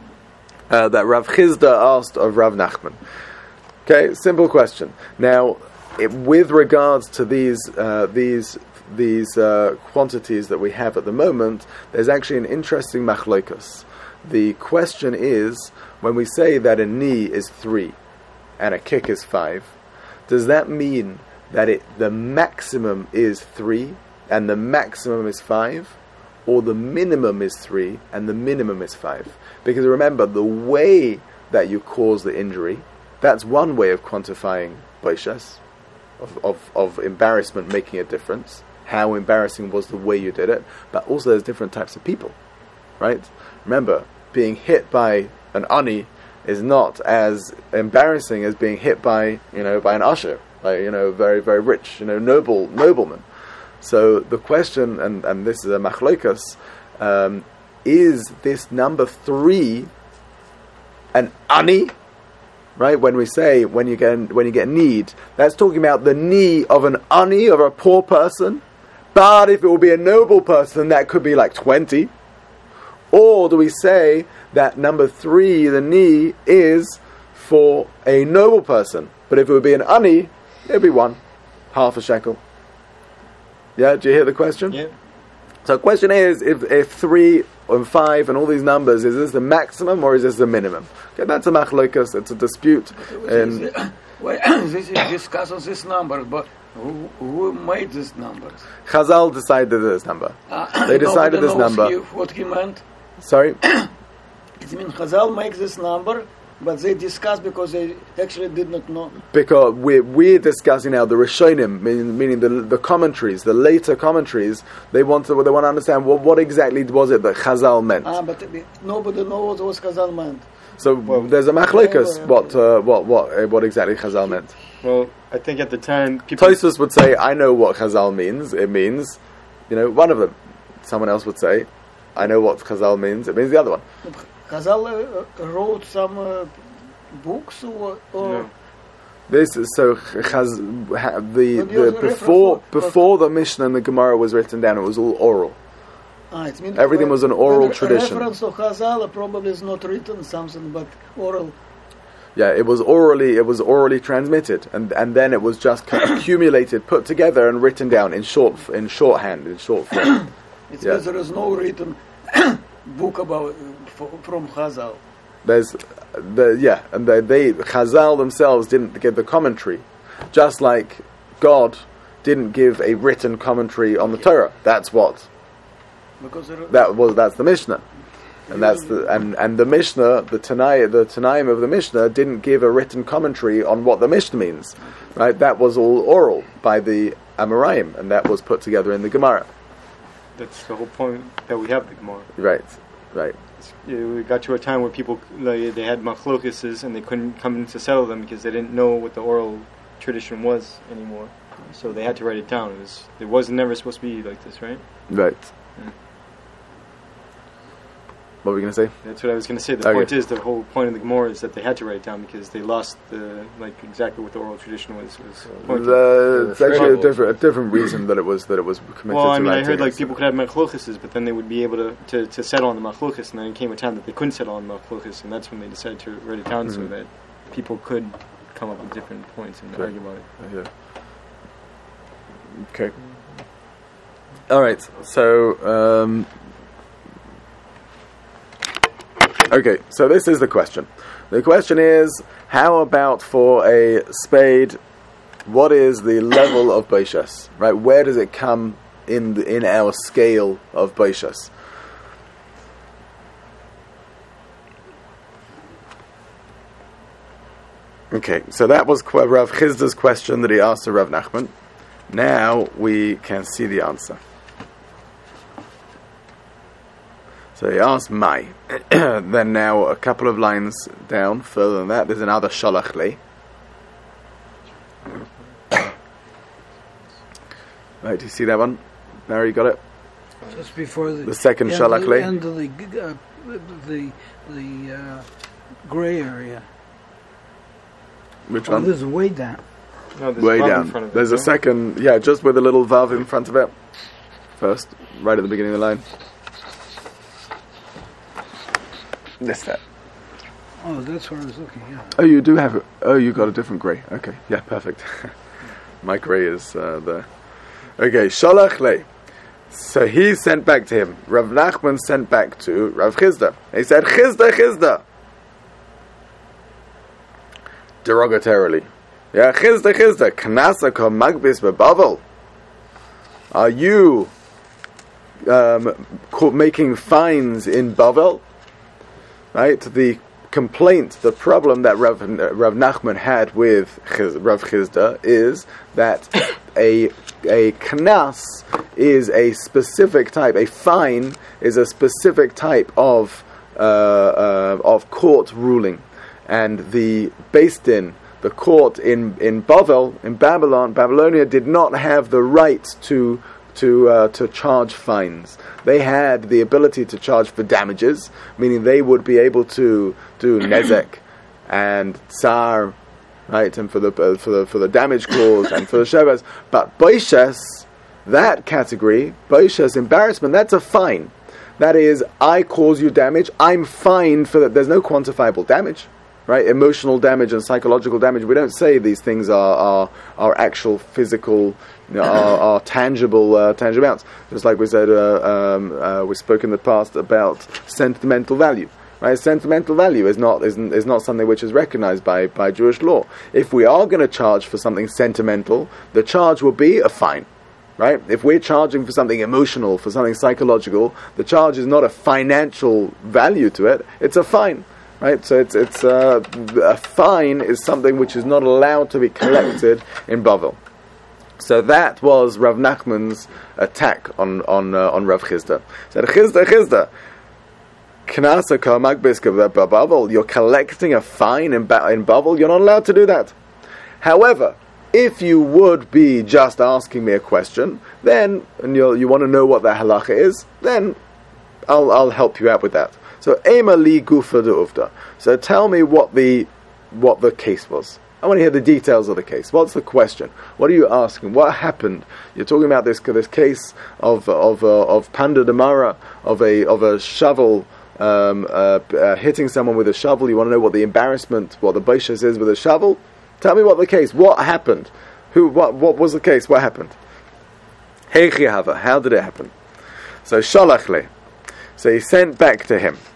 uh, that Rav Chizda asked of Rav Nachman. Okay, simple question. Now, it, with regards to these uh, these these uh, quantities that we have at the moment, there's actually an interesting machlokas. The question is, when we say that a knee is three and a kick is five, does that mean that it the maximum is three and the maximum is five, or the minimum is three and the minimum is five? Because remember, the way that you cause the injury, that's one way of quantifying boishas, of, of, of embarrassment making a difference. how embarrassing was the way you did it, but also there's different types of people, right? Remember, being hit by an ani is not as embarrassing as being hit by, you know, by an usher, like, you know, very, very rich, you know, noble nobleman. So the question, and, and this is a machlokas, um, is this number three an ani? Right? When we say when you get when you get need, that's talking about the knee of an ani, of a poor person. But if it will be a noble person, that could be like twenty. Or do we say that number three, the knee, is for a noble person? But if it would be an ani, it would be one, half a shekel. Yeah, do you hear the question? Yeah. So the question is, if, if three and five and all these numbers, is this the maximum or is this the minimum? Okay, that's a machlokas, it's a dispute. And Why this is discussed on this number, but who, who made these numbers? Chazal decided this number. Uh, They decided nobody this knows number. he- what he meant. Sorry? It means Chazal make this number, but they discussed because they actually did not know. Because we're, we're discussing now the Rishonim, meaning, meaning the the commentaries, the later commentaries. They want to they want to understand what what exactly was it that Chazal meant. Ah, but nobody knows what Chazal meant. So Well, there's a machlokas yeah, what uh, what what uh, what exactly Chazal meant. Well, I think at the time people. Tosfos would say, I know what Chazal means. It means, you know, one of them. Someone else would say, I know what Chazal means. It means the other one. Chazal uh, wrote some uh, books or, or No. This is so Chaz, ha, the, But the yours before refer for- before the Mishnah and the Gemara was written down. It was all oral. ah, it means Everything was an oral the tradition. Reference to Chazal probably is not written something, but oral. Yeah, it was orally it was orally transmitted, and and then it was just accumulated, put together, and written down in short in shorthand, in short form. It Yeah. means there is no written book about uh, f- from Chazal. There's the yeah, and they, they Chazal themselves didn't give the commentary, just like God didn't give a written commentary on the Torah. That's what Because there, that was. That's the Mishnah, and that's the and, and the Mishnah, the Tanai, the Tanaim of the Mishnah didn't give a written commentary on what the Mishnah means, right? That was all oral by the Amoraim, and that was put together in the Gemara, That's the whole point that we have the Gemara. right? Right. Yeah, we got to a time where people like, they had machlokeses and they couldn't come in to settle them because they didn't know what the oral tradition was anymore. So they had to write it down. It was it was never supposed to be like this, right? Right. Mm. What were we going to say? That's what I was going to say. The Okay. point is, the whole point of the Gemara is that they had to write it down because they lost the like exactly what the oral tradition was. was pointing. The, it's They were actually a troubled. different, a different reason that it was that it was committed Well, I to mean, I writing heard like it. people could have machlokeses, but then they would be able to, to, to settle on the machloches, and then it came a time that they couldn't settle on the machloches, and that's when they decided to write it down so Mhm. that people could come up with different points and Sure. argue about it. Yeah. Okay. All right. So, um, okay. So this is the question. The question is, how about for a spade? What is the level of Beishas? Right? Where does it come in the, in our scale of Beishas? Okay, so that was Qu- Rav Chizda's question that he asked to Rav Nachman. Now we can see the answer. So he asked Mai. Then now a couple of lines down, further than that, there's another Shalach Le. Right, do you see that one? Barry, you got it? Just before the, The second end, Shalach the Le? end of the g- uh, the the uh, gray area. Which Oh, one? this is way down. No, there's Way a bump down. in front of it, There's a no? second, yeah, just with a little vav in front of it. First, right at the beginning of the line. This that. Oh, that's where I was looking. Yeah. Oh, you do have it. Oh, you got a different grey. Okay, yeah, perfect. My grey is uh, there. Okay, Shalach Le. So he sent back to him. Rav Nachman sent back to Rav Chizda. He said, Chizda, Chizda. Derogatorily. Yeah, Chizda, Chizda. Knasa kom magbis bebavel. Are you um, co- making fines in Bavel? Right? The complaint, the problem that Rav, Rav Nachman had with Chiz, Rav Chizda is that a a knas is a specific type. A fine is a specific type of uh, uh, of court ruling, and the Beis Din, the court in in Bavel, in Babylon, Babylonia, did not have the right to to uh, to charge fines. They had the ability to charge for damages, meaning they would be able to do nezek and tsar, right, and for the uh, for the for the damage clause and for the shevas. But boishes, that category, boishes, embarrassment, that's a fine. That is, I cause you damage, I'm fined for that. There's no quantifiable damage, right? Emotional damage and psychological damage. We don't say these things are are, are actual physical, you know, are, are tangible uh, tangible amounts. Just like we said, uh, um, uh, we spoke in the past about sentimental value. Right? Sentimental value is not is, is not something which is recognized by, by Jewish law. If we are going to charge for something sentimental, the charge will be a fine. Right? If we're charging for something emotional, for something psychological, the charge is not a financial value to it; it's a fine. Right? So it's it's uh, a fine is something which is not allowed to be collected in Bavel. So that was Rav Nachman's attack on on uh, on Rav Chisda. He said, Chisda, Chisda, Knasa Karmak Biska Bavel, you're collecting a fine in ba- in Bavel. You're not allowed to do that. However, if you would be just asking me a question, then, and you you want to know what the halacha is, then I'll I'll help you out with that. So, Ema li gufa de uvda. So, tell me what the what the case was. I want to hear the details of the case. What's the question? What are you asking? What happened? You're talking about this this case of of uh, of Panda Damara, of a of a shovel um, uh, uh, hitting someone with a shovel. You want to know what the embarrassment, what the boishes is with a shovel? Tell me what the case. What happened? Who? What? What was the case? What happened? Heichi hava. How did it happen? So shalach le. So he sent back to him.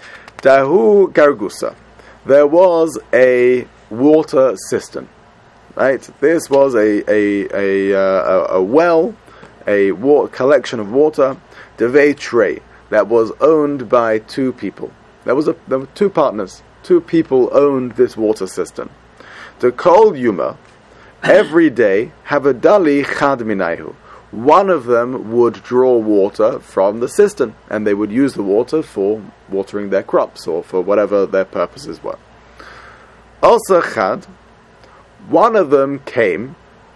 Dahu gargusa. There was a water cistern. Right. This was a a a, uh, a, a well, a wa- collection of water. Devei trey that was owned by two people. There was a there were two partners. Two people owned this water cistern. To kol yuma, every day, have a dali chad minayhu. One of them would draw water from the cistern, and they would use the water for watering their crops or for whatever their purposes were. Also chad, one of them came,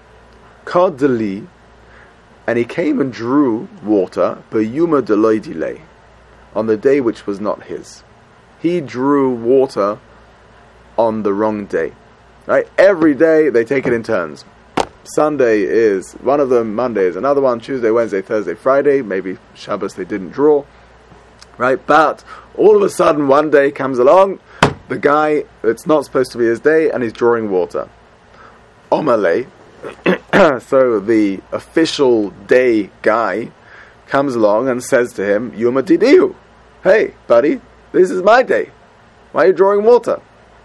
kod dali, and he came and drew water, b'yuma deloi dilei, on the day which was not his. He drew water on the wrong day. Right? Every day they take it in turns. Sunday is one of them, Monday is another one, Tuesday, Wednesday, Thursday, Friday, maybe Shabbos they didn't draw. Right? But all of a sudden one day comes along, the guy, it's not supposed to be his day, and he's drawing water. Omale, so the official day guy comes along and says to him, Yuma Didiu, hey buddy, this is my day. Why are you drawing water?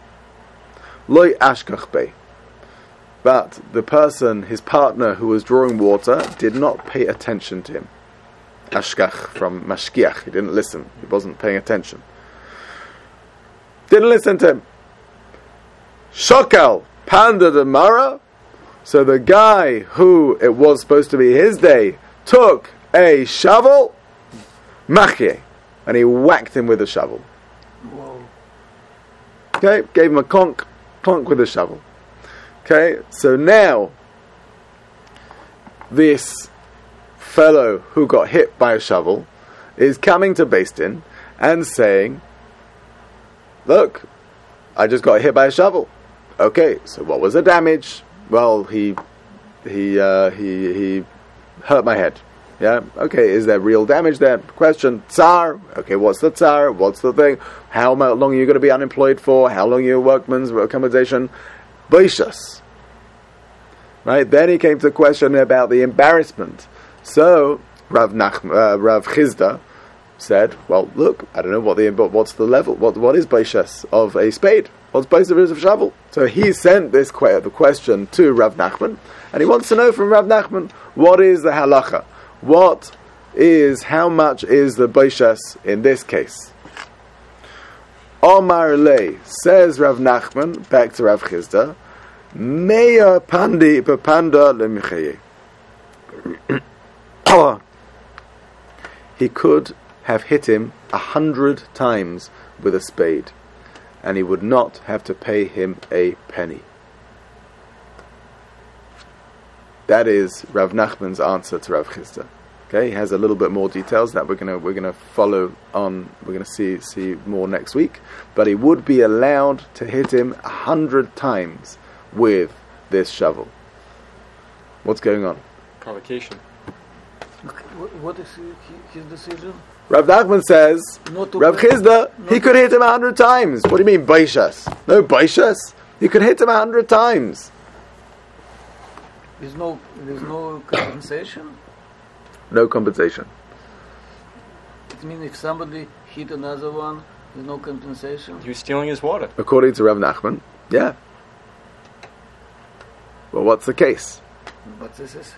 Loi ashkach bei. But the person, his partner who was drawing water, did not pay attention to him. Ashkach from mashkiach. He didn't listen. He wasn't paying attention. Didn't listen to him. Shokal panda de mara. So the guy who it was supposed to be his day took a shovel, machye, and he whacked him with a shovel. Whoa. Okay, gave him a conk. Plunk with a shovel. Okay, so now this fellow who got hit by a shovel is coming to Beis Din and saying, look, I just got hit by a shovel. Okay, so what was the damage? Well, he he uh, he he hurt my head. Yeah, okay, is there real damage there? Question, tsar. Okay, what's the tsar? What's the thing? How long are you going to be unemployed for? How long are you workman's accommodation? Boishas. Right, then he came to the question about the embarrassment. So, Rav, Nach, uh, Rav Chisda said, well, look, I don't know what the what's the level, what what is boishas of a spade? What's boishas of a shovel? So he sent this que- the question to Rav Nachman, and he wants to know from Rav Nachman, what is the halacha? What is, how much is the boishas in this case? Omar Le, says Rav Nachman, back to Rav Chisda, Meya pandi pepanda lemicheye. he could have hit him a hundred times with a spade, and he would not have to pay him a penny. That is Rav Nachman's answer to Rav Chisda. Okay, he has a little bit more details that we're gonna we're gonna follow on. We're gonna see see more next week. But he would be allowed to hit him a hundred times with this shovel. What's going on? Provocation. Okay, what, what is his decision? Rav Nachman says Not to Rav pay- Chisda he not- could hit him a hundred times. What do you mean baishas? No baishas. He could hit him a hundred times. There's no, there's no compensation. No compensation. It means if somebody hit another one, there's no compensation. He was stealing his water. According to Rav Nachman, yeah. Well, what's the case? But this is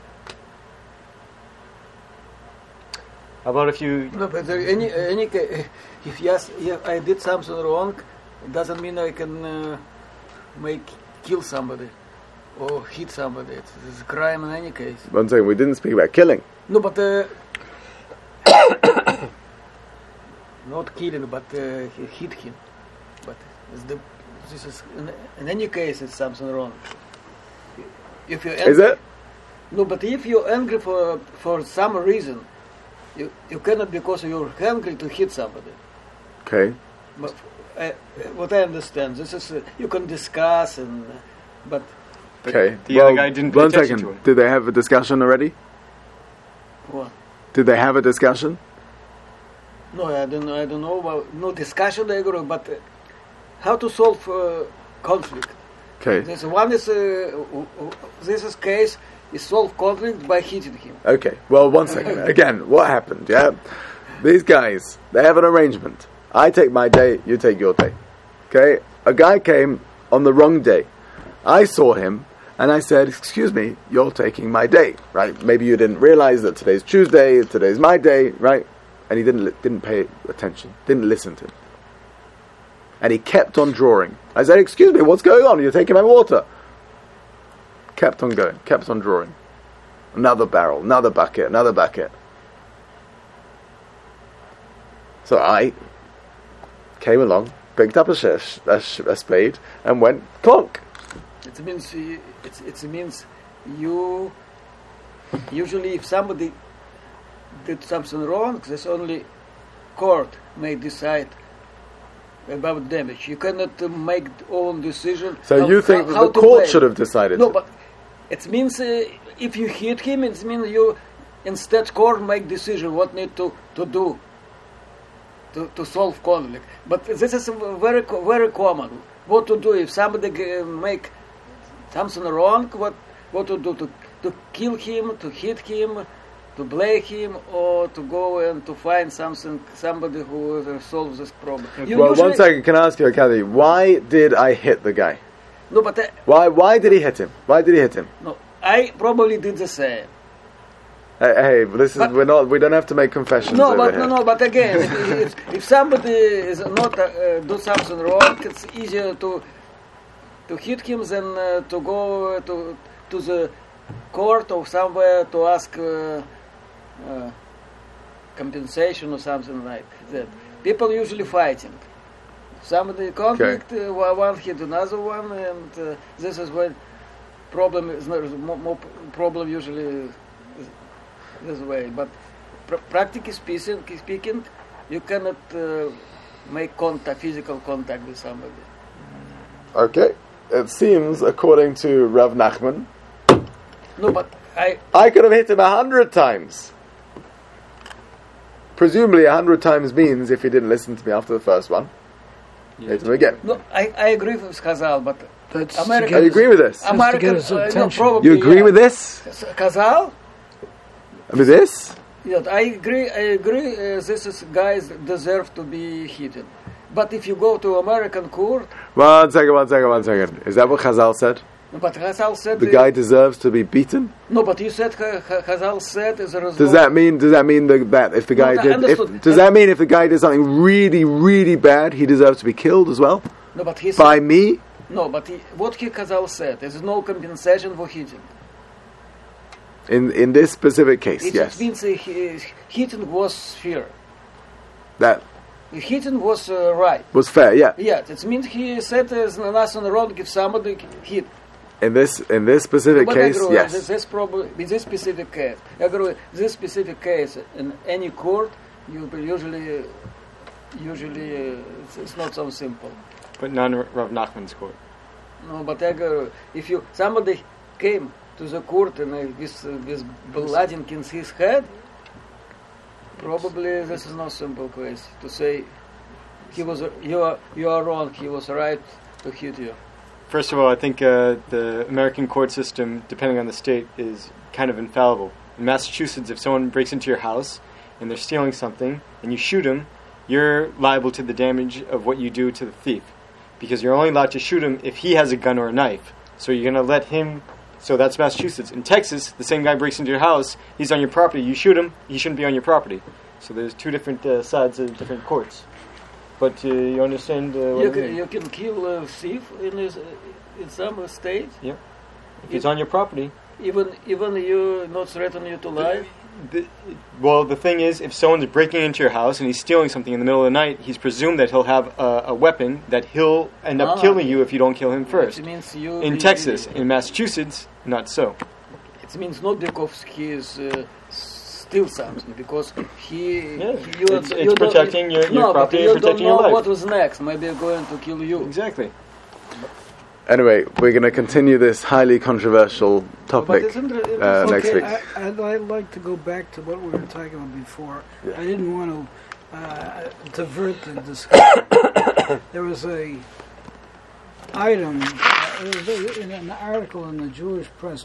How about if you... no. But there, any any ca- if yes, if I did something wrong, it doesn't mean I can uh, make kill somebody or hit somebody. It's, it's a crime in any case. One second, we didn't speak about killing. No, but uh, not killing, but uh, he hit him. But it's the, this is in, in any case, it's something wrong. If you Is it? No, but if you're angry for for some reason, you you cannot because you're angry to hit somebody. Okay. But uh, what I understand, this is uh, you can discuss and uh, but But Okay. the well, other guy didn't pay one attention second. to it. Did they have a discussion already? what? Did they have a discussion? No, I don't. I don't know about no discussion. I agree, but uh, how to solve uh, conflict? Okay. This one is uh, w- w- this is case is solve conflict by hitting him. Okay. Well, one second. Again, what happened? Yeah. These guys, they have an arrangement. I take my day, you take your day. Okay. A guy came on the wrong day. I saw him. And I said, excuse me, you're taking my day, right? Maybe you didn't realize that today's Tuesday, today's my day, right? And he didn't li- didn't pay attention, didn't listen to him. And he kept on drawing. I said, excuse me, what's going on? You're taking my water. Kept on going, kept on drawing. Another barrel, another bucket, another bucket. So I came along, picked up a, sh- a, sh- a spade, and went clonk. It means you- it's, it means you usually if somebody did something wrong, there's only court may decide about damage. You cannot uh, make own decision. So how- you think how- that how the to court play. should have decided No, to? but it means uh, if you hit him, it means you instead court make decision what need to, to do to, to solve conflict. But this is very co- very common. What to do if somebody g- make something wrong? What what to do to to kill him, to hit him, to blame him, or to go and to find something somebody who uh, solves this problem. You Well, usually- one second, can I ask you, Kathy, why did I hit the guy? No, but uh, Why Why did he hit him? Why did he hit him? no, I probably did the same. Hey, hey this is But- we're not we don't have to make confessions No, over but here. no, no. But again, if, if, if somebody is not uh, do something wrong, it's easier to to hit him than uh, to go to to the court or somewhere to ask uh, uh, compensation or something like that. People usually fighting. Somebody conflict, uh, one hit another one, and uh, this is when problem is not more, more problem usually is this way. But pr- practically speaking, speaking, you cannot uh, make contact, physical contact with somebody. Okay. It seems, according to Rav Nachman, No, but I I could have hit him a hundred times. Presumably, a hundred times means if he didn't listen to me after the first one, hit him again. no, I, I agree with Chazal, but That's America- Do you agree with this? to get American his uh, no, attention. probably You agree uh, with this? Chazal? With this? Yeah, I agree. I agree. Uh, this is guys deserve to be hidden. But if you go to American court, One second, one second, one second. Is that what Chazal said? but Chazal said The uh, guy deserves to be beaten? No, but you said Ch- Ch- Chazal said as a result. Does that mean? Does that mean that, that if the No, guy I did? understood. If, does that mean if the guy did something really, really bad, he deserves to be killed as well No, but he said, by me? no, but he, what he Chazal said is no compensation for hitting. In in this specific case, It, yes. it means uh, he, hitting was fair. That The hitting was uh, right. was fair, yeah. Yeah, it means he said there's nothing wrong if somebody hit. In this in this specific But case, I agree, yes. This, this probably in this specific case. I agree. This specific case in any court, you usually usually uh, it's, it's not so simple. But not in Rav Nachman's court. No, but I agree. If you somebody came to the court and uh, with uh, with blood in his head, probably this is not simple case to say he was you are you are wrong. He was right to hit you. First of all, I think uh, the American court system, depending on the state, is kind of infallible. In Massachusetts, if someone breaks into your house and they're stealing something and you shoot him, you're liable to the damage of what you do to the thief, because you're only allowed to shoot him if he has a gun or a knife. So you're going to let him... So that's Massachusetts. In Texas, the same guy breaks into your house, he's on your property, you shoot him, he shouldn't be on your property. So there's two different uh, sides of different courts. But uh, you understand uh, what You I can, mean? you can kill a thief in his, uh, in some state, If he's on your property... even even you not threaten you to life. The, well, the thing is, if someone's breaking into your house and he's stealing something in the middle of the night, he's presumed that he'll have a, a weapon that he'll end up Ah, killing you if you don't kill him first. It means you In be- Texas, in Massachusetts, not so. It means not because he is uh, steal something, because he. Yeah, he- you it's- you it's don't- protecting your- your no, property but you and protecting don't your know life. what was next. Maybe they're going to kill you. Exactly. Anyway, we're going to continue this highly controversial But topic it's inter- it's uh, okay. next week. I, I'd, I'd like to go back to what we were talking about before. Yeah. I didn't want to uh, divert the discussion. There was a item uh, it was in an article in the Jewish Press